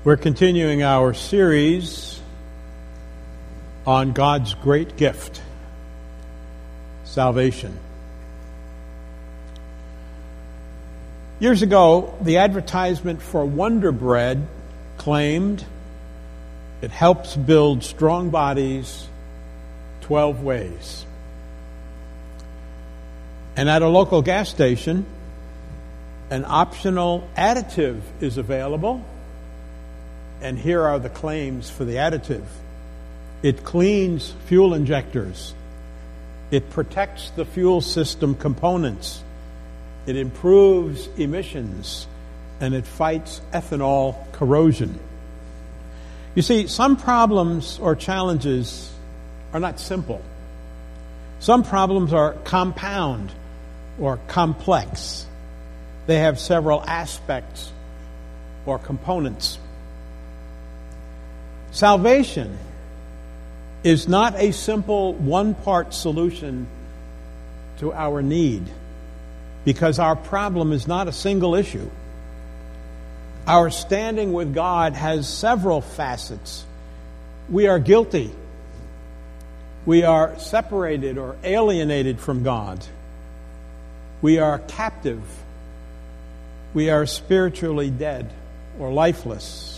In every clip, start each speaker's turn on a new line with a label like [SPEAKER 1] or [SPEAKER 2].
[SPEAKER 1] We're continuing our series on God's great gift, salvation. Years ago, the advertisement for Wonder Bread claimed it helps build strong bodies 12 ways. And at a local gas station, an optional additive is available. And here are the claims for the additive. It cleans fuel injectors. It protects the fuel system components. It improves emissions. And it fights ethanol corrosion. You see, some problems or challenges are not simple. Some problems are compound or complex. They have several aspects or components. Salvation is not a simple one-part solution to our need because our problem is not a single issue. Our standing with God has several facets. We are guilty. We are separated or alienated from God. We are captive. We are spiritually dead or lifeless.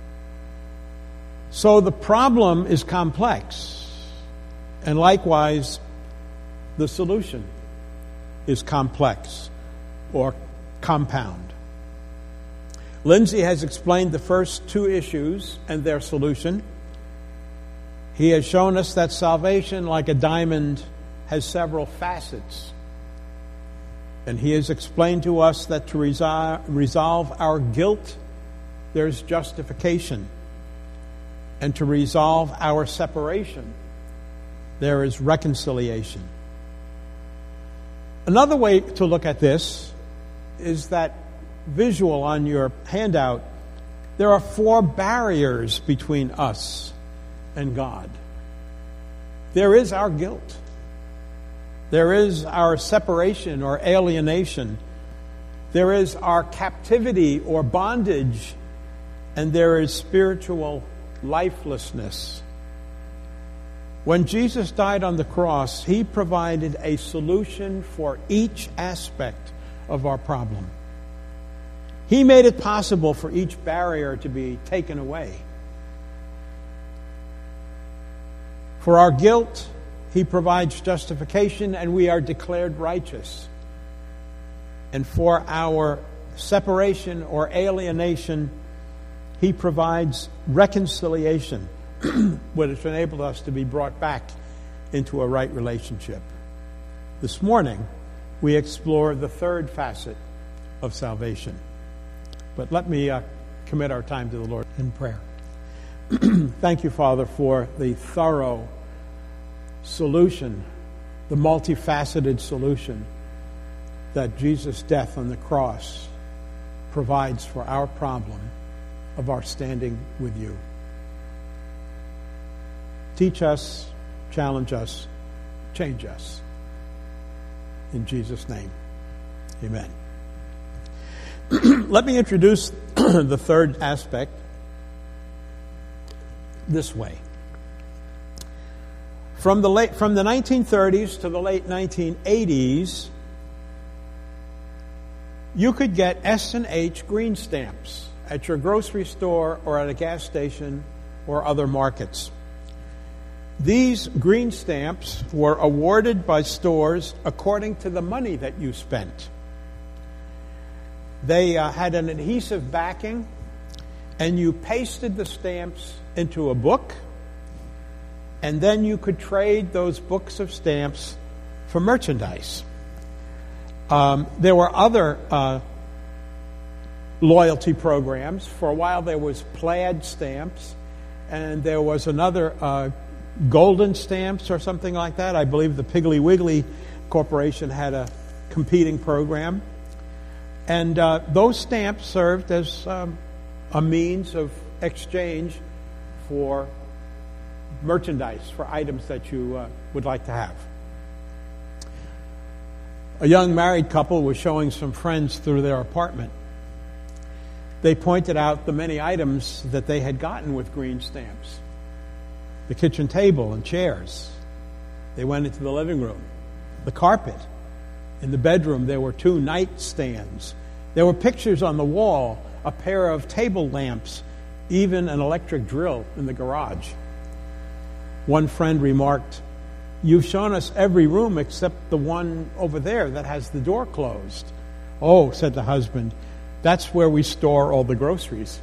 [SPEAKER 1] So the problem is complex, and likewise, the solution is complex or compound. Lindsay has explained the first two issues and their solution. He has shown us that salvation, like a diamond, has several facets. And he has explained to us that to resolve our guilt, there's justification. And to resolve our separation, there is reconciliation. Another way to look at this is that visual on your handout. There are 4 barriers between us and God. There is our guilt. There is our separation or alienation. There is our captivity or bondage. And there is spiritual lifelessness. When Jesus died on the cross, he provided a solution for each aspect of our problem. He made it possible for each barrier to be taken away. For our guilt, he provides justification and we are declared righteous. And for our separation or alienation, he provides reconciliation, which enabled us to be brought back into a right relationship. This morning, we explore the third facet of salvation. But let me commit our time to the Lord in prayer. Thank you, Father, for the thorough solution, the multifaceted solution that Jesus' death on the cross provides for our problem of our standing with you. Teach us, challenge us, change us. In Jesus' name, amen. Let me introduce the third aspect this way. From the 1930s to the late 1980s, you could get S&H green stamps at your grocery store or at a gas station or other markets. These green stamps were awarded by stores according to the money that you spent. They had an adhesive backing, and you pasted the stamps into a book, and then you could trade those books of stamps for merchandise. There were other loyalty programs. For a while there was plaid stamps, and there was another golden stamps or something like that. I believe the Piggly Wiggly Corporation had a competing program. And those stamps served as a means of exchange for merchandise, for items that you would like to have. A young married couple was showing some friends through their apartment. they pointed out the many items that they had gotten with green stamps. The kitchen table and chairs. They went into the living room. The carpet. In the bedroom, there were 2 nightstands. There were pictures on the wall, a pair of table lamps, even an electric drill in the garage. One friend remarked, "You've shown us every room except the one over there that has the door closed." "Oh," said the husband, "that's where we store all the groceries."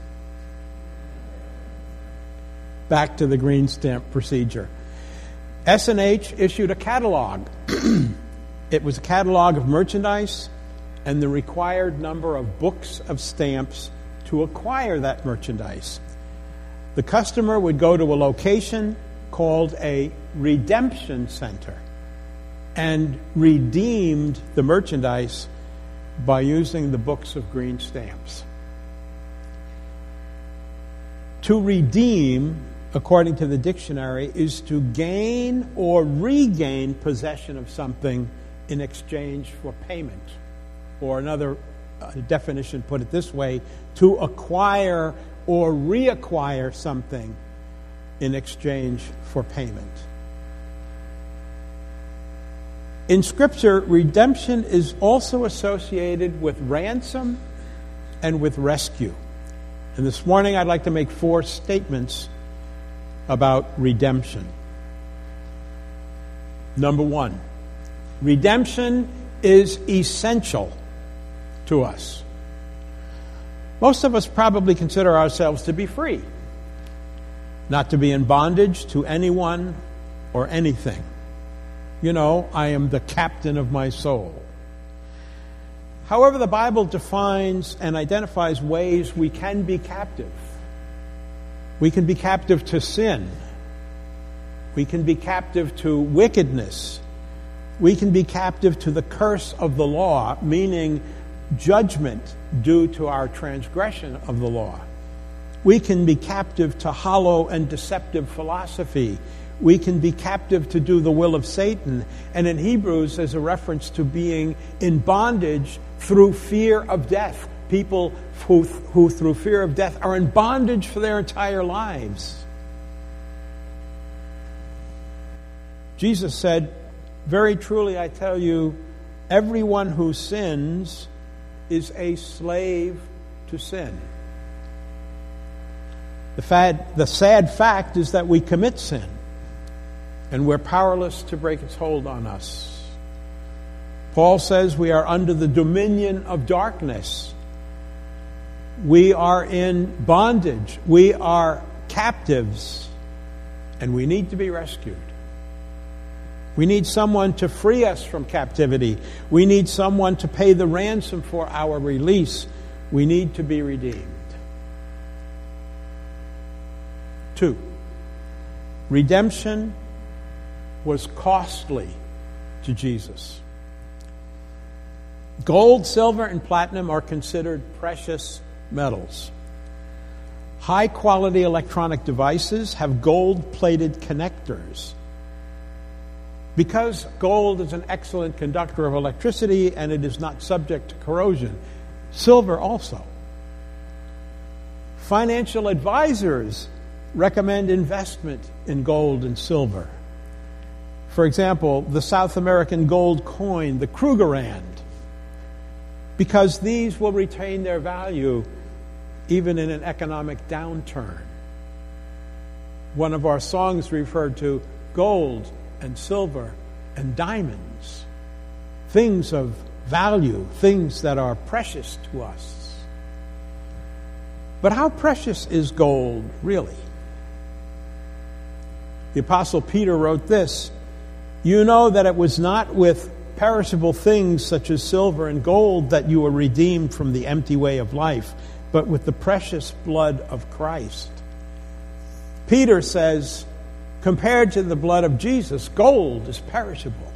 [SPEAKER 1] Back to the green stamp procedure. S&H issued a catalog. It was a catalog of merchandise and the required number of books of stamps to acquire that merchandise. The customer would go to a location called a redemption center and redeemed the merchandise by using the books of green stamps. To redeem, according to the dictionary, is to gain or regain possession of something in exchange for payment. Or another definition put it this way, to acquire or reacquire something in exchange for payment. In Scripture, redemption is also associated with ransom and with rescue. And this morning I'd like to make 4 statements about redemption. Number 1, redemption is essential to us. Most of us probably consider ourselves to be free, not to be in bondage to anyone or anything. You know, I am the captain of my soul. However, the Bible defines and identifies ways we can be captive. We can be captive to sin. We can be captive to wickedness. We can be captive to the curse of the law, meaning judgment due to our transgression of the law. We can be captive to hollow and deceptive philosophy. We can be captive to do the will of Satan. And in Hebrews, there's a reference to being in bondage through fear of death. People who through fear of death are in bondage for their entire lives. Jesus said, "Very truly I tell you, everyone who sins is a slave to sin." The sad fact is that we commit sin, and we're powerless to break its hold on us. Paul says we are under the dominion of darkness. We are in bondage. We are captives, and we need to be rescued. We need someone to free us from captivity. We need someone to pay the ransom for our release. We need to be redeemed. 2, redemption was costly to Jesus. Gold, silver, and platinum are considered precious metals. High-quality electronic devices have gold-plated connectors. Because gold is an excellent conductor of electricity and it is not subject to corrosion, silver also. Financial advisors recommend investment in gold and silver. For example, the South American gold coin, the Krugerrand, because these will retain their value even in an economic downturn. One of our songs referred to gold and silver and diamonds, things of value, things that are precious to us. But how precious is gold really? The Apostle Peter wrote this, "You know that it was not with perishable things such as silver and gold that you were redeemed from the empty way of life, but with the precious blood of Christ." Peter says, compared to the blood of Jesus, gold is perishable.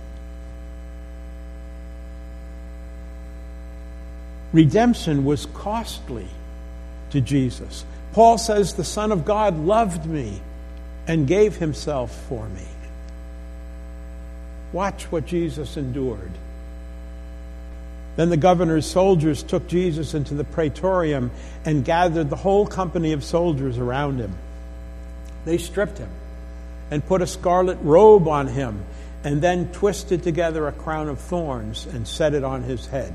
[SPEAKER 1] Redemption was costly to Jesus. Paul says, "The Son of God loved me and gave himself for me." Watch what Jesus endured. Then the governor's soldiers took Jesus into the praetorium and gathered the whole company of soldiers around him. They stripped him and put a scarlet robe on him, and then twisted together a crown of thorns and set it on his head.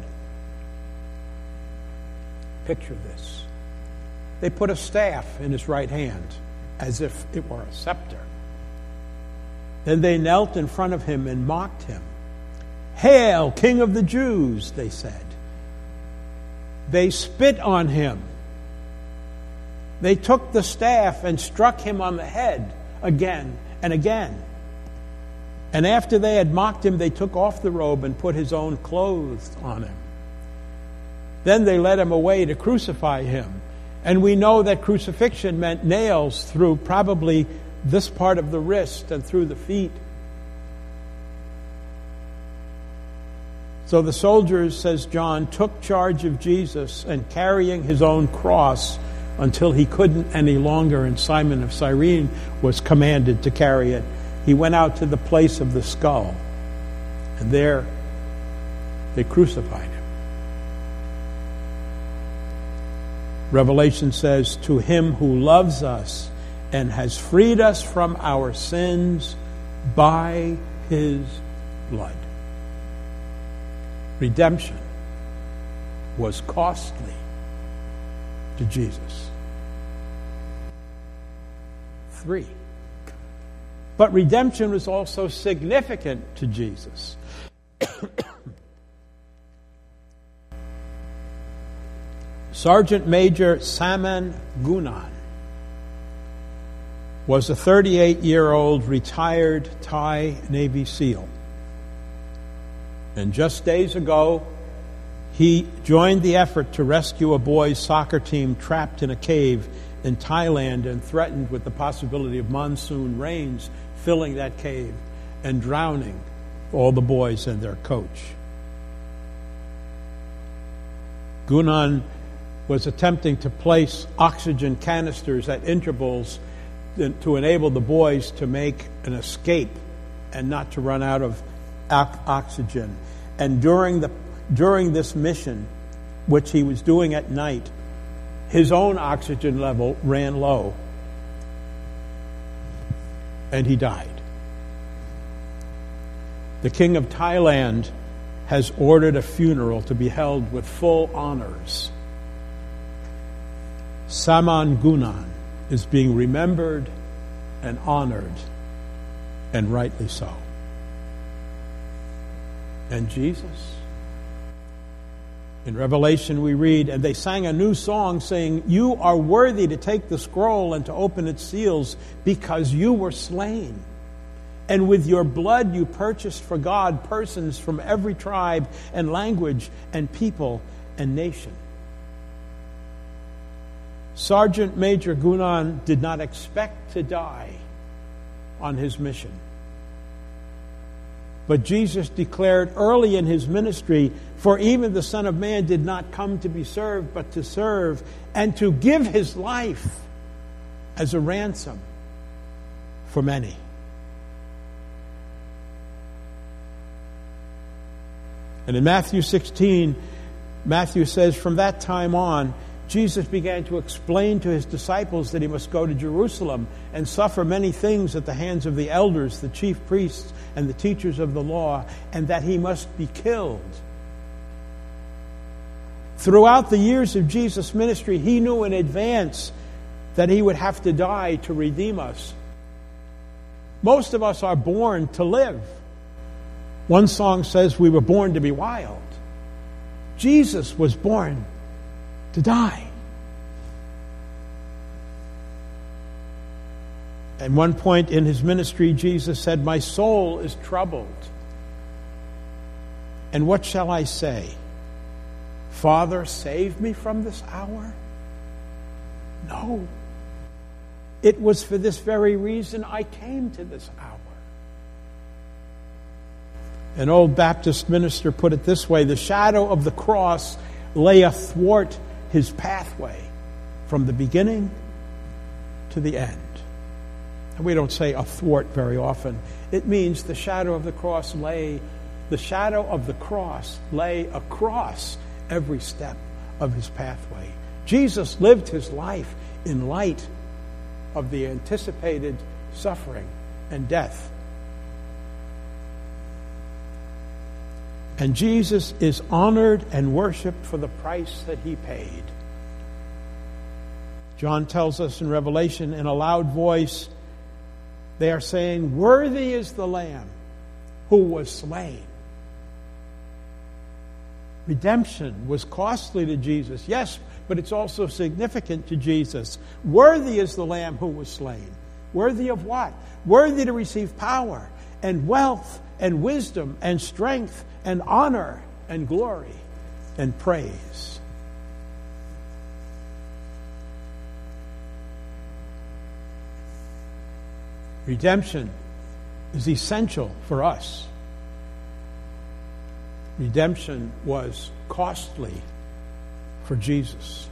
[SPEAKER 1] Picture this. They put a staff in his right hand, as if it were a scepter. Then they knelt in front of him and mocked him. "Hail, King of the Jews," they said. They spit on him. They took the staff and struck him on the head again and again. And after they had mocked him, they took off the robe and put his own clothes on him. Then they led him away to crucify him. And we know that crucifixion meant nails through probably this part of the wrist and through the feet. So the soldiers, says John, took charge of Jesus, and carrying his own cross until he couldn't any longer, and Simon of Cyrene was commanded to carry it, he went out to the place of the skull, and there they crucified him. Revelation says, "To him who loves us and has freed us from our sins by his blood." Redemption was costly to Jesus. 3. But redemption was also significant to Jesus. Sergeant Major Saman Gunan was a 38-year-old retired Thai Navy SEAL. And just days ago, he joined the effort to rescue a boys' soccer team trapped in a cave in Thailand and threatened with the possibility of monsoon rains filling that cave and drowning all the boys and their coach. Gunan was attempting to place oxygen canisters at intervals to enable the boys to make an escape and not to run out of oxygen. And during this mission, which he was doing at night, his own oxygen level ran low, and he died. The King of Thailand has ordered a funeral to be held with full honors. Saman Gunan is being remembered and honored, and rightly so. And Jesus? In Revelation we read, "And they sang a new song saying, 'You are worthy to take the scroll and to open its seals, because you were slain. And with your blood you purchased for God persons from every tribe and language and people and nation.'" Sergeant Major Gunan did not expect to die on his mission. But Jesus declared early in his ministry, "For even the Son of Man did not come to be served, but to serve, and to give his life as a ransom for many." And in Matthew 16, Matthew says, "From that time on, Jesus began to explain to his disciples that he must go to Jerusalem and suffer many things at the hands of the elders, the chief priests, and the teachers of the law, and that he must be killed." Throughout the years of Jesus' ministry, he knew in advance that he would have to die to redeem us. Most of us are born to live. One song says we were born to be wild. Jesus was born to die. At one point in his ministry, Jesus said, "My soul is troubled. And what shall I say? Father, save me from this hour?" No. It was for this very reason I came to this hour. An old Baptist minister put it this way: the shadow of the cross lay athwart his pathway from the beginning to the end. And we don't say athwart very often. It means the shadow of the cross lay The shadow of the cross lay across every step of his pathway. Jesus lived his life in light of the anticipated suffering and death. And Jesus is honored and worshiped for the price that he paid. John tells us in Revelation in a loud voice, they are saying, "Worthy is the Lamb who was slain." Redemption was costly to Jesus, yes, but it's also significant to Jesus. Worthy is the Lamb who was slain. Worthy of what? Worthy to receive power and wealth and wisdom and strength and honor and glory and praise. Redemption is essential for us. Redemption was costly for Jesus.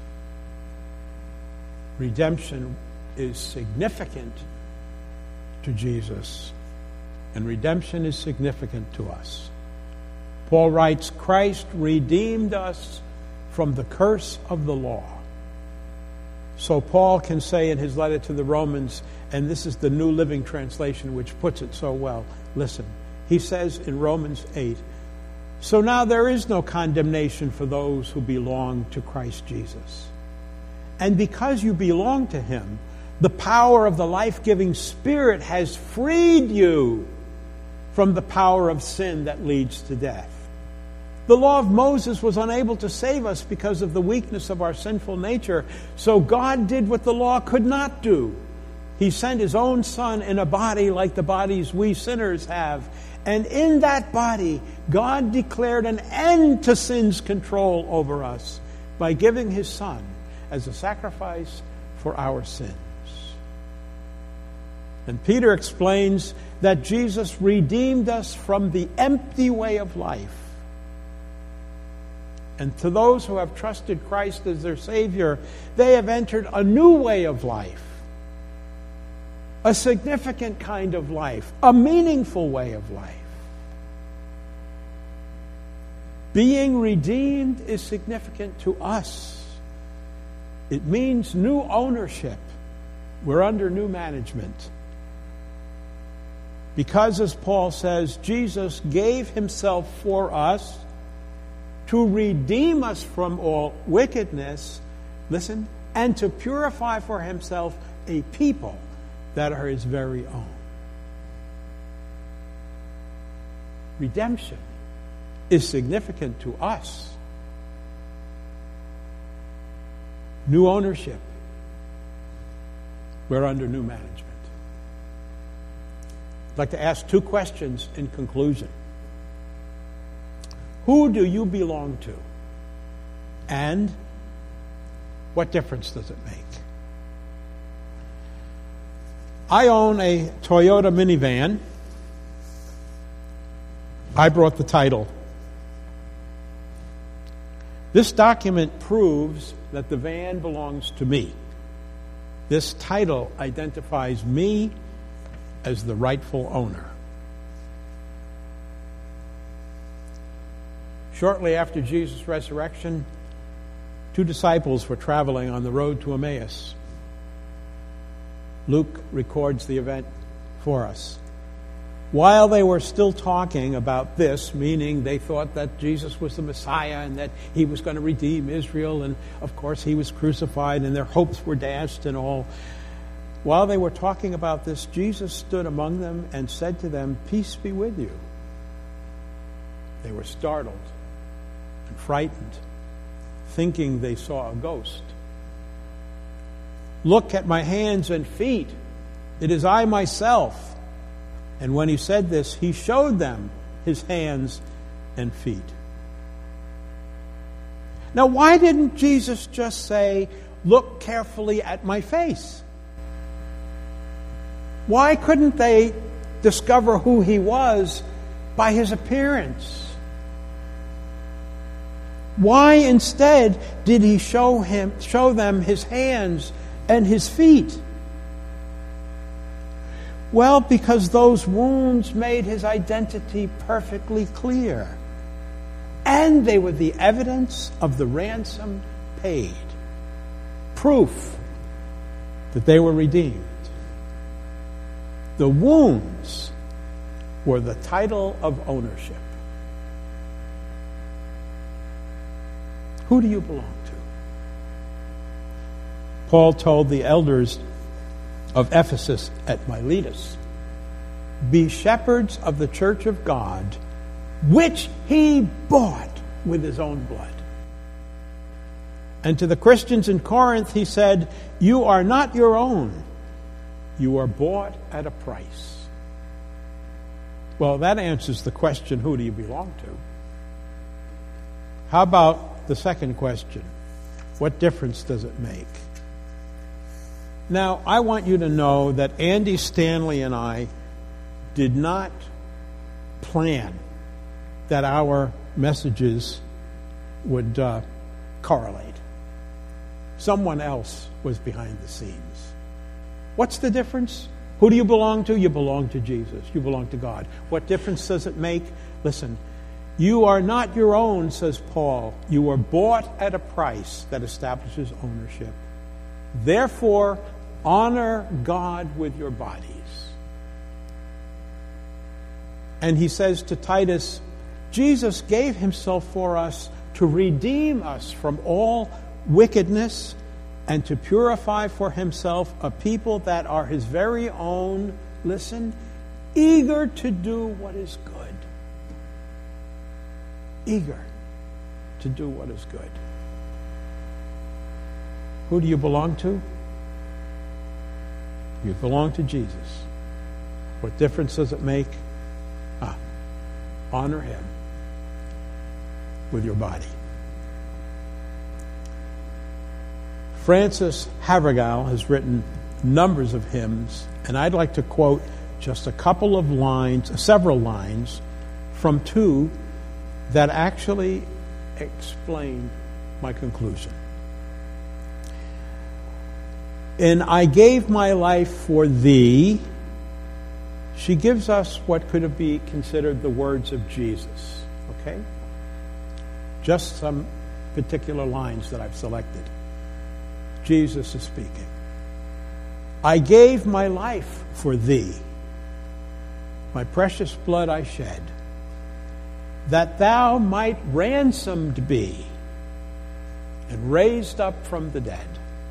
[SPEAKER 1] Redemption is significant to Jesus, and redemption is significant to us. Paul writes, Christ redeemed us from the curse of the law. So Paul can say in his letter to the Romans, and this is the New Living Translation which puts it so well, listen, he says in Romans 8, "So now there is no condemnation for those who belong to Christ Jesus. And because you belong to him, the power of the life-giving Spirit has freed you from the power of sin that leads to death. The law of Moses was unable to save us because of the weakness of our sinful nature, so God did what the law could not do. He sent his own Son in a body like the bodies we sinners have, and in that body, God declared an end to sin's control over us by giving his Son as a sacrifice for our sins." And Peter explains that Jesus redeemed us from the empty way of life. And to those who have trusted Christ as their Savior, they have entered a new way of life, a significant kind of life, a meaningful way of life. Being redeemed is significant to us. It means new ownership. We're under new management. Because, as Paul says, Jesus gave himself for us to redeem us from all wickedness, listen, and to purify for himself a people that are his very own. Redemption is significant to us. New ownership. We're under new management. I'd like to ask two questions in conclusion. Who do you belong to? And what difference does it make? I own a Toyota minivan. I brought the title. This document proves that the van belongs to me. This title identifies me as the rightful owner. Shortly after Jesus' resurrection, two disciples were traveling on the road to Emmaus. Luke records the event for us. While they were still talking about this, meaning they thought that Jesus was the Messiah and that he was going to redeem Israel, and of course he was crucified and their hopes were dashed and all. While they were talking about this, Jesus stood among them and said to them, "Peace be with you." They were startled and frightened, thinking they saw a ghost. "Look at my hands and feet. It is I myself." And when he said this, he showed them his hands and feet. Now, why didn't Jesus just say, "Look carefully at my face"? Why couldn't they discover who he was by his appearance? Why instead did he show them his hands and his feet? Well, because those wounds made his identity perfectly clear. And they were the evidence of the ransom paid. Proof that they were redeemed. The wounds were the title of ownership. Who do you belong to? Paul told the elders of Ephesus at Miletus, "Be shepherds of the church of God, which he bought with his own blood." And to the Christians in Corinth, he said, "You are not your own. You are bought at a price." Well, that answers the question, who do you belong to? How about the second question? What difference does it make? Now, I want you to know that Andy Stanley and I did not plan that our messages would correlate. Someone else was behind the scenes. What's the difference? Who do you belong to? You belong to Jesus. You belong to God. What difference does it make? Listen, you are not your own, says Paul. You were bought at a price that establishes ownership. Therefore, honor God with your bodies. And he says to Titus, Jesus gave himself for us to redeem us from all wickedness and to purify for himself a people that are his very own, listen, eager to do what is good. Eager to do what is good. Who do you belong to? You belong to Jesus. What difference does it make? Honor him with your body. Francis Havergal has written numbers of hymns, and I'd like to quote just a couple of lines, several lines, from two that actually explain my conclusion. In I Gave My Life for Thee, she gives us what could be considered the words of Jesus. Okay? Just some particular lines that I've selected. Jesus is speaking. I gave my life for thee. My precious blood I shed, that thou might ransomed be and raised up from the dead.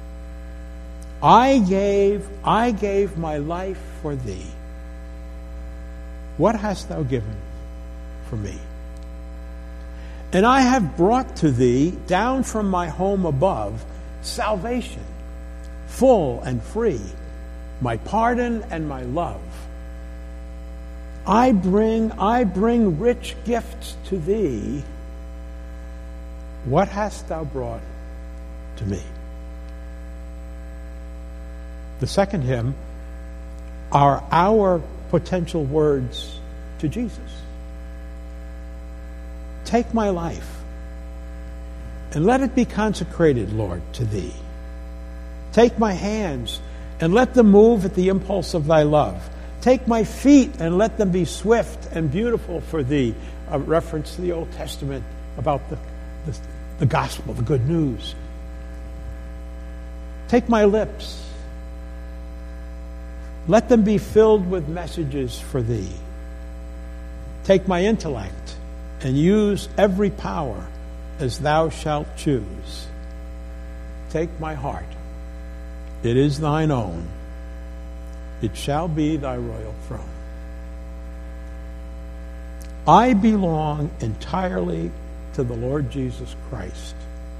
[SPEAKER 1] I gave my life for thee. What hast thou given for me? And I have brought to thee, down from my home above, salvation, full and free, my pardon and my love. I bring rich gifts to thee. What hast thou brought to me? The second hymn are our potential words to Jesus. Take my life and let it be consecrated, Lord, to thee. Take my hands and let them move at the impulse of thy love. Take my feet and let them be swift and beautiful for thee. A reference to the Old Testament about the gospel, the good news. Take my lips. Let them be filled with messages for thee. Take my intellect and use every power as thou shalt choose. Take my heart. It is thine own. It shall be thy royal throne. I belong entirely to the Lord Jesus Christ.